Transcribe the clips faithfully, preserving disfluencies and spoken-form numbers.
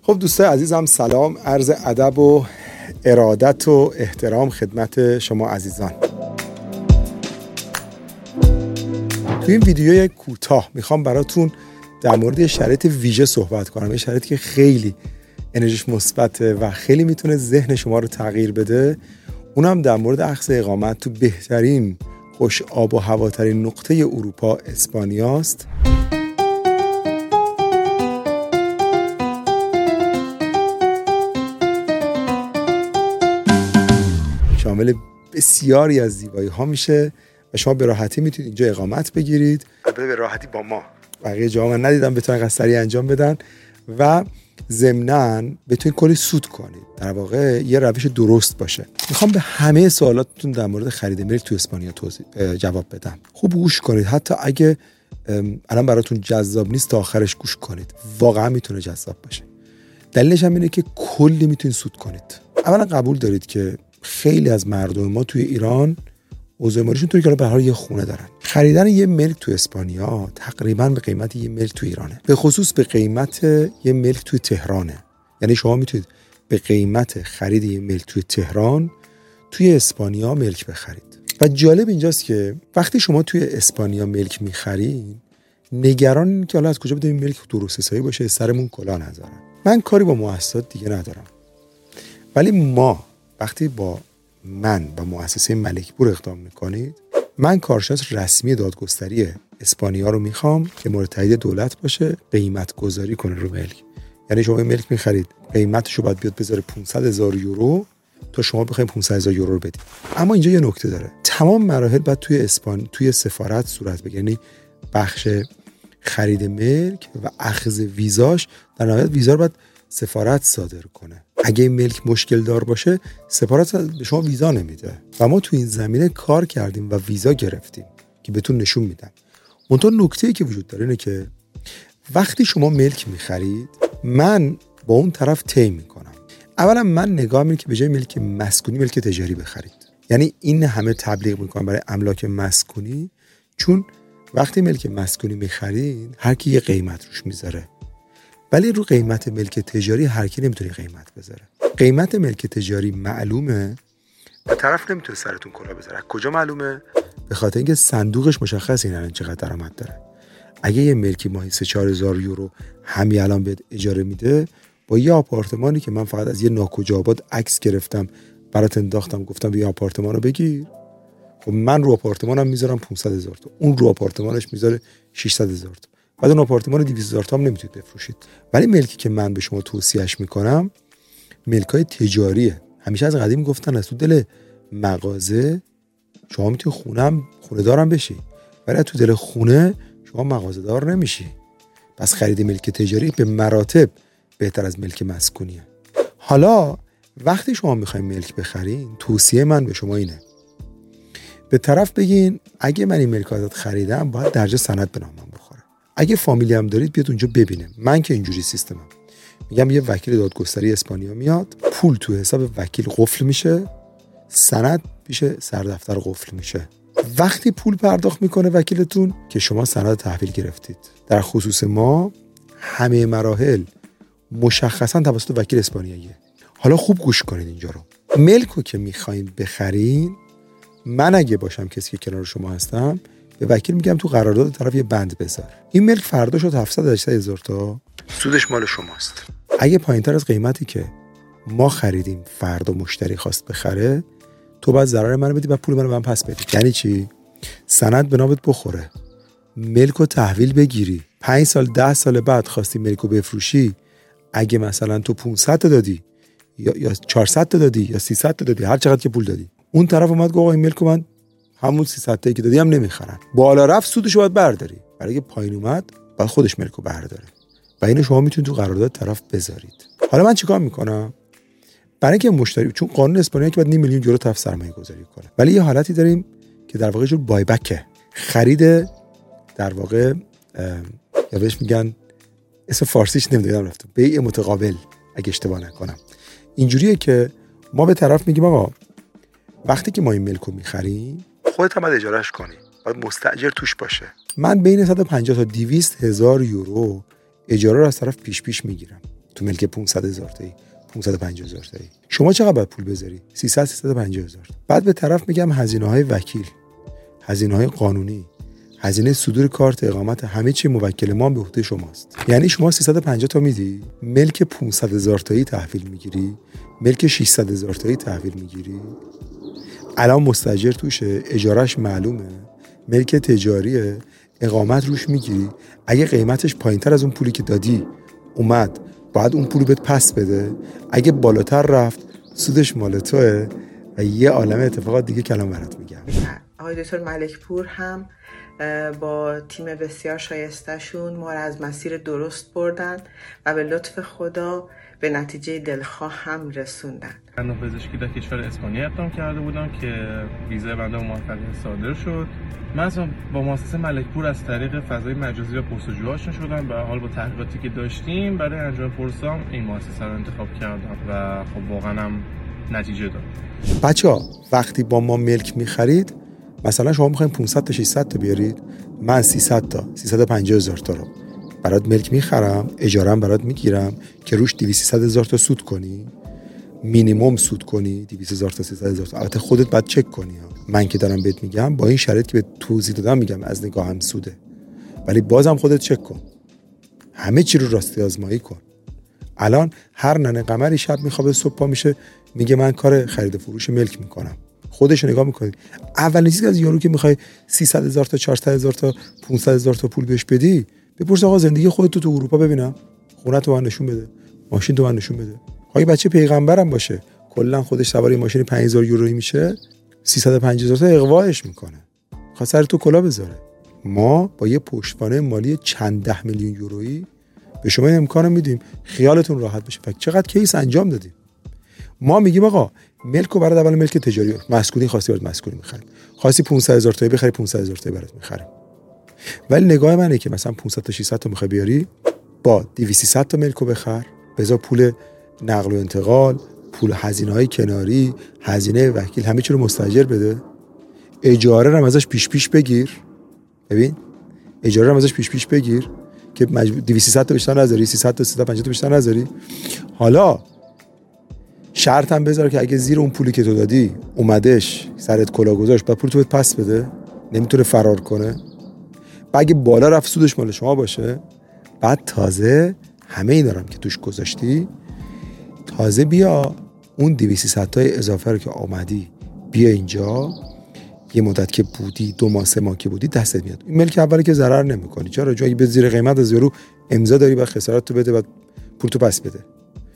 خب دوستای عزیزم، سلام، عرض ادب و ارادت و احترام خدمت شما عزیزان. تو این ویدیوی کوتاه میخوام براتون در مورد شرایط ویژه صحبت کنم. یه شرایطی که خیلی انرژیش مثبته و خیلی میتونه ذهن شما رو تغییر بده. اونم در مورد اخذ اقامت تو بهترین خوش آب و هواترین نقطه اروپا، اسپانیاست. شامل بسیاری از زیبایی ها میشه و شما به راحتی میتونید اینجا اقامت بگیرید. البته به راحتی با ما، بقیه جاها من ندیدم بتونن قصری انجام بدن و ضمناً بتونید کلی سود کنید. در واقع یه روش درست باشه. میخوام به همه سوالاتتون در مورد خرید ملک تو اسپانیا توضیح جواب بدم. خوب گوش کنید، حتی اگه الان براتون جذاب نیست تا آخرش گوش کنید. واقعا میتونه جذاب باشه. دلیلش هم اینه که کلی میتونید سود کنید. اولا قبول دارید که خیلی از مردم ما توی ایران اوضاع مالیشون طوری که به هر حال یه خونه دارن. خریدن یه ملک تو اسپانیا تقریبا به قیمت یه ملک تو ایرانه، به خصوص به قیمت یه ملک توی تهرانه. یعنی شما میتونید به قیمت خرید یه ملک توی تهران توی اسپانیا ملک بخرید. و جالب اینجاست که وقتی شما توی اسپانیا ملک میخرید، نگران این که حالا از کجا بده این ملک درست حسابی باشه، سرمون کلاه نذارن. من کاری با مؤسسات دیگه ندارم، ولی ما وقتی با من و مؤسسه ملکپور اقدام میکنید، من کارشناس رسمی دادگستری اسپانیا رو میخوام که مورد تایید دولت باشه، قیمت گذاری کنه رو ملک. یعنی شما ملک میخرید، قیمتشو باید بیاد بذاره پانصد هزار یورو تا شما بخواید پانصد هزار یورو رو بدید. اما اینجا یه نکته داره، تمام مراحل باید توی اسپان توی سفارت صورت بگیره. یعنی بخش خرید ملک و اخذ ویزاش، در نهایت ویزا رو باید سفارت صادر کنه. اگه این ملک مشکل دار باشه، سفارت به شما ویزا نمیده. و ما تو این زمینه کار کردیم و ویزا گرفتیم که بهتون نشون میدم. منتها نکته‌ای که وجود داره اینه که وقتی شما ملک میخرید، من با اون طرف طی میکنم. اولا من نگاه میکنم که به جای ملک مسکونی ملک تجاری بخرید. یعنی این همه تبلیغ میکنم برای املاک مسکونی، چون وقتی ملک مسکونی میخرید هر کی یه قیمت روش میذاره، ولی رو قیمت ملک تجاری هر کی نمیتونه قیمت بذاره. قیمت ملک تجاری معلومه و طرف نمیتونه سرتون کلاه بذاره. کجا معلومه؟ به خاطر اینکه صندوقش مشخصه این الان چقدر درآمد داره. اگه یه ملکی ماهی سه چهار هزار یورو همین الان بهت اجاره میده، با یه آپارتمانی که من فقط از یه ناکجا آباد عکس گرفتم برات انداختم، گفتم بیا آپارتمان رو بگیر، خب من رو آپارتمانم میذارم پانصد هزار تا، اون رو آپارتمانش میذاره ششصد هزار تا. بعد اون آپارتمان دویست هزار تا هم نمیتونید بفروشید. ولی ملکی که من به شما توصیهش میکنم ملکای تجاریه. همیشه از قدیم گفتن از تو دل مغازه شما میتونی خونه هم خونه دارم بشی، ولی تو دل خونه شما مغازه دار نمیشی. پس خرید ملک تجاری به مراتب بهتر از ملک مسکونیه. حالا وقتی شما میخواین ملک بخرین، توصیه من به شما اینه، به طرف بگین اگه من این ملک ازت خریدم باید درجه سند به نامم بخوره. اگه فامیلی هم دارید بیاد اونجا ببینه. من که اینجوری سیستمم، میگم یه وکیل دادگستری اسپانیا میاد، پول تو حساب وکیل قفل میشه، سند پیش سردفتر قفل میشه. وقتی پول پرداخت میکنه وکیلتون که شما سند تحویل گرفتید. در خصوص ما همه مراحل مشخصا توسط وکیل اسپانیاییه. حالا خوب گوش کنید اینجا رو. ملکو که میخواین بخرین، من اگه باشم کسی که کنار شما هستم، به وکیل میگم تو قرارداد طرف یه بند بذار، این ملک فردا شد هفتصد هشتصد هزار تا، سودش مال شماست. اگه پایینتر از قیمتی که ما خریدیم فردا مشتری خواست بخره، تو باید ضرر منو بدی و پول منو من پس بدی. یعنی چی؟ سند به نامت بخوره، ملکو تحویل بگیری، پنج سال ده سال بعد خواستی ملکو بفروشی، اگه مثلا تو پانصد تا دادی یا یا چهارصد تا دادی یا سیصد تا دادی، هر چقدر که پول دادی، اون طرف اومد گفت آقا این ملکو من همون سیصد تایی که دادی هم نمیخرم، بالا رفت سودشو باید برداری. برای اگه پایین اومد باید خودش ملکو برداره و اینو شما میتونید تو قرارداد طرف بذارید. حالا من چیکار میکنم؟ برای اینکه مشتری، چون قانون اسپانیا که باید نیم میلیون یورو طرف سرمایه گذاری کنه، ولی یه حالتی داریم که در واقع جور بای بکه، خرید در واقع یا بهش میگن، اسم فارسیش نمیدونم رفتم، بیع متقابل اگه اشتباه نکنم. اینجوریه که ما به طرف میگیم آقا وقتی که ما این ملکو میخریم خودت هم باید اجارهش کنی، باید مستاجر توش باشه. من بین صد و پنجاه تا دویست هزار یورو اجاره رو از طرف پیش پیش میگیرم. تو ملک پانصد هزار تایی، پانصد و پنجاه هزار تایی. شما چقدر باید پول بذاری؟ سیصد سیصد و پنجاه هزار. بعد به طرف میگم هزینه‌های وکیل، هزینه‌های قانونی، هزینه صدور کارت اقامت، همه چی موکل ما به عهده شماست. یعنی شما سیصد و پنجاه تا میدی، ملک پانصد هزار تایی تحویل میگیری، ملک ششصد هزار تایی تحویل میگیری. الان مستاجر توشه، اجارش معلومه، ملک تجاریه، اقامت روش میگیری. اگه قیمتش پایینتر از اون پولی که دادی اومد، باید اون پولو بهت پس بده. اگه بالاتر رفت سودش مال توئه و یه عالمه اتفاقات دیگه کلام برات میگم. آقای دکتر ملکپور هم با تیم بسیار شایسته‌شون ما را از مسیر درست بردن و به لطف خدا به نتیجه دلخواه هم رسوندن. من پزشکی در کشور اسپانیا اقدام کرده بودم که ویزای بنده موفقیت صادر شد. من اصلا با مؤسسه ملکپور از طریق فضای مجازی و پرسجو آشنا شدم و حال با تحقیقاتی که داشتیم برای انجام پرسام این مؤسسه رو انتخاب کردم و خب واقعا هم نتیجه داد. بچه‌ها وقتی با ما ملک می‌خرید، مثلا شما می‌خواید پانصد تا ششصد تا بیارید، من سیصد تا سیصد و پنجاه هزار تا رو برات ملک می‌خرم، اجاره‌ام برات می‌گیرم که روش دویست سیصد هزار تا سود کنی، مینیمم سود کنی دویست هزار تا سیصد هزار تا. البته خودت باید چک کنی ها. من که دارم بهت میگم با این شرایط که به توضیح دادم میگم از نگاهم سوده، ولی بازم خودت چک کن، همه چی رو راستی آزمایی کن. الان هر ننه قمری شب میخوابه صبح پا میشه میگه من کار خرید و فروش ملک میکنم، خودش نگاه میکنید. اولین چیز از یارو که میخوای سیصد هزار تا چهارصد هزار تا پانصد هزار تا پول بهش بدی، بپرس آقا زندگی خودت تو تو اروپا ببینم، خونه تو من نشون بده، ماشین تو من نشون بده. خواهی بچه پیغمبرم باشه کلا خودش سوار ماشین پنج هزار یورویی میشه، سیصد و پنجاه هزار تا اغواش میکنه، خواست سر تو کلا بذاره. ما با یه پشتوانه مالی چند ده میلیون یورویی به شما این امکانو میدیم خیالتون راحت بشه. فکر چقدر کیس انجام دادیم. ما میگیم آقا ملکو برات اول ملک تجاری مسکونی خواستی برات مسکونی میخریم، خواستی پانصد هزار تایی بخری پانصد هزار تایی برات میخریم. ولی نگاه منه که مثلا پانصد تا ششصد تا میخوای بیاری، با دویست سیصد تا ملکو بخر، بذار پول نقل و انتقال، پول هزینه‌های کناری، هزینه وکیل، همه چی رو مستاجر بده. اجاره رو ازش پیش پیش بگیر. ببین اجاره رو ازش پیش پیش بگیر که مجبور دویست سیصد تا بیشتر نذاری، سیصد تا سیصد و پنجاه تا بیشتر نذاری. حالا شرط هم بذار که اگه زیر اون پولی که تو دادی اومدش سرت کلا گذاشت، بعد پول تو بهت پس بده، نمیتونه فرار کنه. بعد اگه بالا رفت سودش مال شما باشه، بعد تازه همه این دارم که توش گذاشتی، تازه بیا اون دویست سیصد تا اضافه رو که آمدی بیا اینجا، یه مدت که بودی، دو ماه سه ماه که بودی دستت میاد. این ملک اولی که ضرر نمیکنی، چرا؟ چون اگه به زیر قیمت از یورو امضا داری، بعد خسارت تو بده، بعد پول تو پس بده.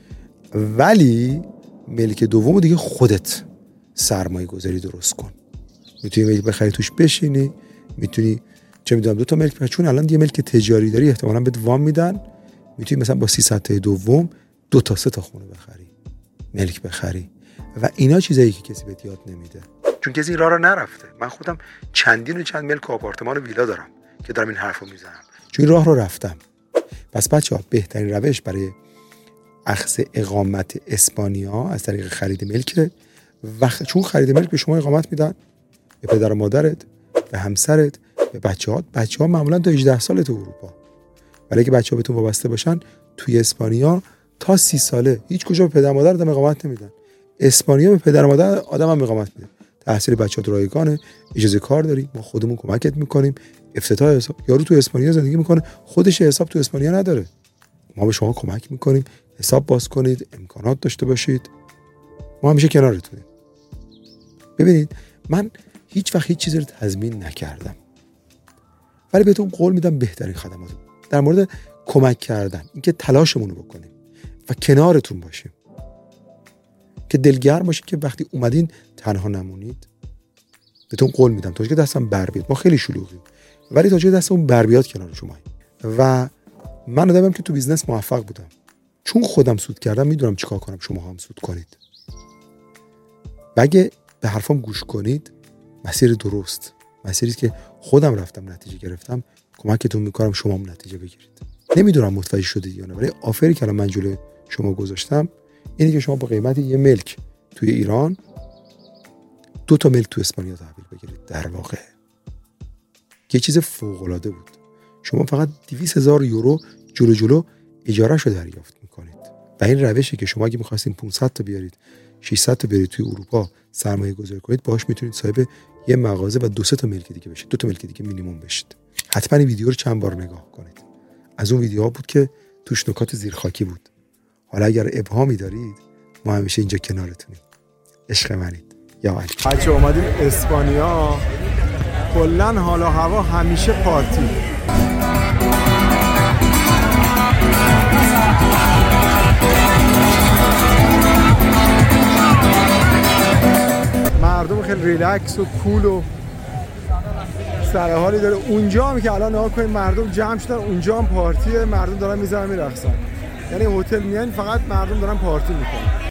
ولی ملک دومو دیگه خودت سرمایه گذاری درست کن، میتونی ملک بخری توش بشینی، میتونی چه میدونم دو تا ملک بخری، چون الان دیگه ملک تجاری داری احتمالاً بهت وام میدن، میتونی مثلا با سیصد تا دوم دو تا سه تا خونه بخری، ملک بخری. و اینا چیزایی که کسی بهت یاد نمیده، چون کسی این راه رو نرفته. من خودم چندین و چند ملک و آپارتمان و ویلا دارم که دارم این حرفو میزنم، چون این راه رو رفتم. پس بچه‌ها بهترین روش برای اخذ اقامت اسپانیا از طریق خرید ملک، و چون خرید ملک به شما اقامت میدن، به پدر و مادرت، به همسرت، به بچه‌هات. بچه‌ها معمولا تا هجده ساله تو اروپا، ولی اگه بچه‌ها بهتون وابسته باشن توی اسپانیا تا سی ساله هیچ کجا به پدر و مادرت اقامت نمیدن. اسپانیا به پدر و مادر آدم هم اقامت میده. تحصیل بچه‌ات رایگانه، اجازه کار داری، ما خودمون کمکت میکنیم، افتتاح حساب. یارو تو اسپانیا زندگی میکنه، خودش حساب تو اسپانیا نداره، ما به شما کمک میکنیم حساب باز کنید، امکانات داشته باشید، ما همیشه کنارتونیم. ببینید من هیچ وقت هیچ چیزی رو تضمین نکردم، ولی بهتون قول میدم بهترین خدمات در مورد کمک کردن، اینکه تلاشمون رو بکنیم و کنارتون باشیم، که دلگرم باشید که وقتی اومدین تنها نمونید. بهتون قول میدم تا که دستم بر بیاد، ما خیلی شلوغیم، ولی تا که دستمون بر بیاد کنار شماییم. و من آدمم که تو بیزنس موفق بودم، چون خودم سود کردم میدونم چیکار کنم شما هم سود کنید. و اگه به حرفام گوش کنید، مسیر درست، مسیری که خودم رفتم نتیجه گرفتم، کمکتون میکنم شما هم نتیجه بگیرید. نمیدونم متوجه شدید یا نه، ولی آفری که الان من جلوی شما گذاشتم اینه که شما با قیمت یه ملک توی ایران دو تا ملک تو اسپانیا تحویل بگیرید. در واقع یه چیز فوق العاده بود. شما فقط دویست هزار یورو جلو جلو اجارهشو دریافت میکنید. و این روشی که شما اگه می‌خواستین پانصد تا بیارید، ششصد تا بیارید توی اروپا سرمایه گذاری کنید، باهاش میتونید صاحب یه مغازه و دو سه تا ملک دیگه بشید، دو تا ملک دیگه مینیمم بشید. حتما این ویدیو رو چند بار نگاه کنید. از اون ویدیوها بود که توش نکات زیرخاکی بود. حالا اگر ابهامی دارید، ما همیشه اینجا کنارتونیم. عشق منید. یا علی. بچه اومدیم اسپانیا، کلن حال و هوا همیشه پارتی. مردم خیلی ریلکس و کول و سرحالی داره. اونجا هم که الان نگاه کنید مردم جمع شدن، اونجا هم پارتیه، مردم دارن میزنن میرقصن. یعنی هتل میان فقط مردم دارن پارتی میکنن.